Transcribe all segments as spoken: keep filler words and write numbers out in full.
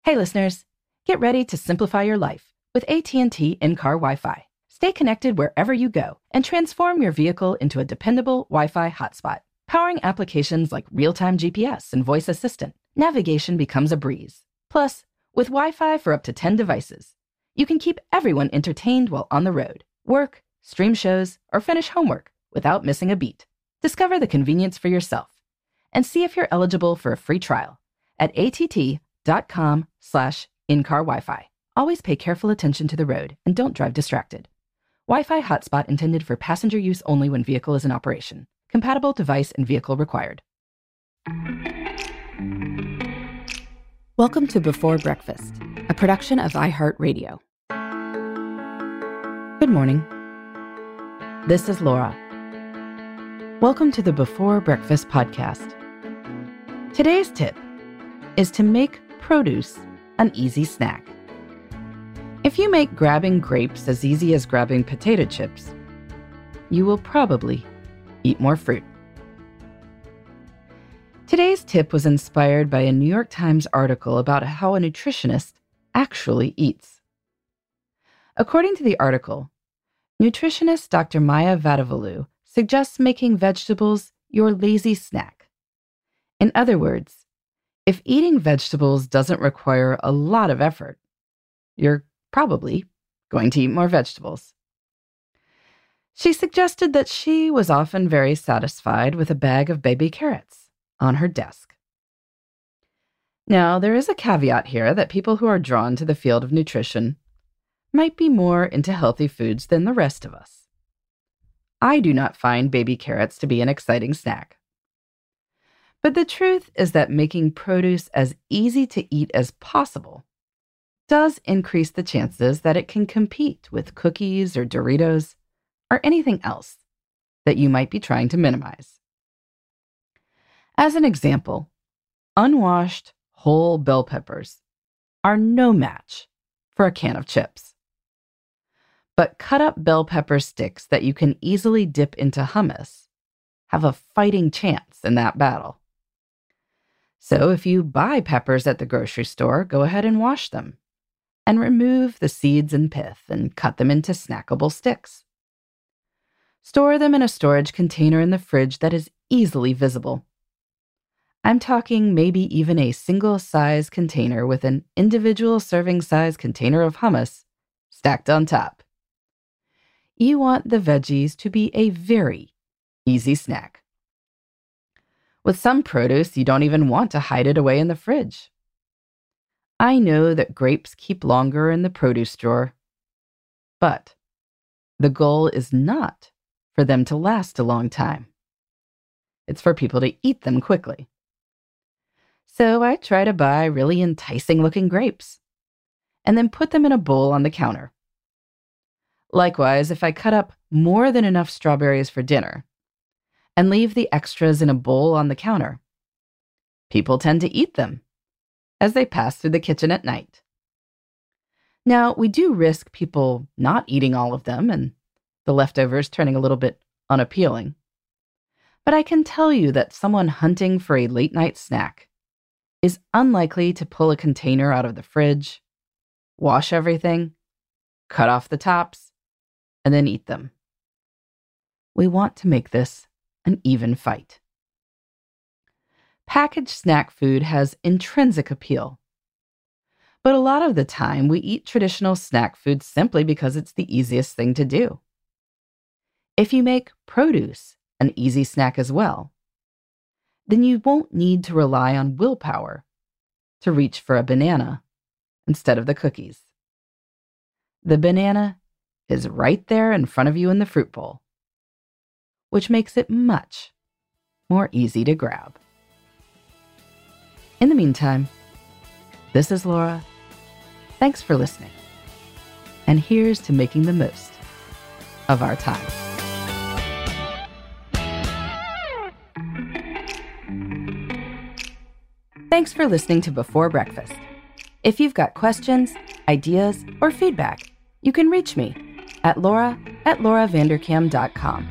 Hey listeners, get ready to simplify your life with A T and T in-car Wi-Fi. Stay connected wherever you go and transform your vehicle into a dependable Wi-Fi hotspot. Powering applications like real-time G P S and voice assistant, navigation becomes a breeze. Plus, with Wi-Fi for up to ten devices, you can keep everyone entertained while on the road, work, stream shows, or finish homework without missing a beat. Discover the convenience for yourself and see if you're eligible for a free trial at att.com slash in-car Wi-Fi. Always pay careful attention to the road and don't drive distracted. Wi-Fi hotspot intended for passenger use only when vehicle is in operation. Compatible device and vehicle required. Welcome to Before Breakfast, a production of iHeartRadio. Good morning. This is Laura. Welcome to the Before Breakfast podcast. Today's tip is to make produce an easy snack. If you make grabbing grapes as easy as grabbing potato chips, you will probably eat more fruit. Today's tip was inspired by a New York Times article about how a nutritionist actually eats. According to the article, nutritionist Doctor Maya Vadivelu suggests making vegetables your lazy snack. In other words, if eating vegetables doesn't require a lot of effort, you're probably going to eat more vegetables. She suggested that she was often very satisfied with a bag of baby carrots on her desk. Now, there is a caveat here that people who are drawn to the field of nutrition might be more into healthy foods than the rest of us. I do not find baby carrots to be an exciting snack. But the truth is that making produce as easy to eat as possible does increase the chances that it can compete with cookies or Doritos or anything else that you might be trying to minimize. As an example, unwashed whole bell peppers are no match for a can of chips. But cut up bell pepper sticks that you can easily dip into hummus have a fighting chance in that battle. So if you buy peppers at the grocery store, go ahead and wash them and remove the seeds and pith and cut them into snackable sticks. Store them in a storage container in the fridge that is easily visible. I'm talking maybe even a single-size container with an individual serving size container of hummus stacked on top. You want the veggies to be a very easy snack. With some produce, you don't even want to hide it away in the fridge. I know that grapes keep longer in the produce drawer, but the goal is not for them to last a long time. It's for people to eat them quickly. So I try to buy really enticing-looking grapes and then put them in a bowl on the counter. Likewise, if I cut up more than enough strawberries for dinner and leave the extras in a bowl on the counter, people tend to eat them as they pass through the kitchen at night. Now, we do risk people not eating all of them and the leftovers turning a little bit unappealing. But I can tell you that someone hunting for a late-night snack is unlikely to pull a container out of the fridge, wash everything, cut off the tops, and then eat them. We want to make this an even fight. Packaged snack food has intrinsic appeal. But a lot of the time, we eat traditional snack food simply because it's the easiest thing to do. If you make produce an easy snack as well, then you won't need to rely on willpower to reach for a banana instead of the cookies. The banana is right there in front of you in the fruit bowl, which makes it much more easy to grab. In the meantime, this is Laura. Thanks for listening. And here's to making the most of our time. Thanks for listening to Before Breakfast. If you've got questions, ideas, or feedback, you can reach me at laura at laura vanderkam dot com.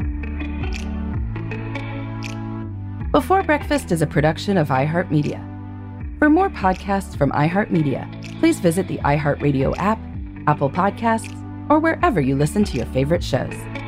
Before Breakfast is a production of iHeartMedia. For more podcasts from iHeartMedia, please visit the iHeartRadio app, Apple Podcasts, or wherever you listen to your favorite shows.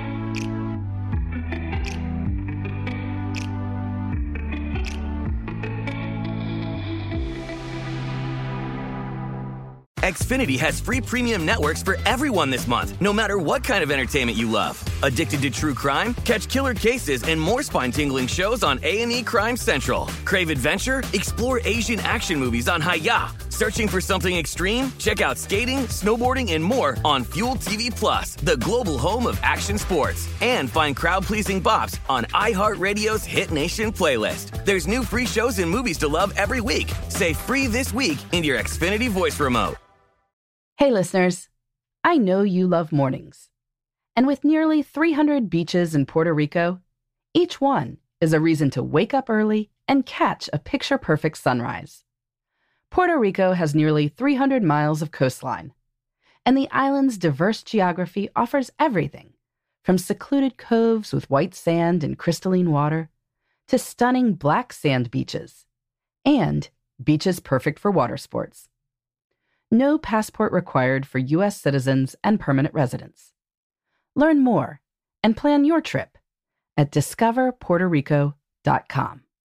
Xfinity has free premium networks for everyone this month, no matter what kind of entertainment you love. Addicted to true crime? Catch killer cases and more spine-tingling shows on A and E Crime Central. Crave adventure? Explore Asian action movies on Hi-Ya. Searching for something extreme? Check out skating, snowboarding, and more on Fuel T V Plus, the global home of action sports. And find crowd-pleasing bops on iHeartRadio's Hit Nation playlist. There's new free shows and movies to love every week. Say free this week in your Xfinity voice remote. Hey listeners, I know you love mornings. And with nearly three hundred beaches in Puerto Rico, each one is a reason to wake up early and catch a picture-perfect sunrise. Puerto Rico has nearly three hundred miles of coastline, and the island's diverse geography offers everything from secluded coves with white sand and crystalline water to stunning black sand beaches and beaches perfect for water sports. No passport required for U S citizens and permanent residents. Learn more and plan your trip at discover puerto rico dot com.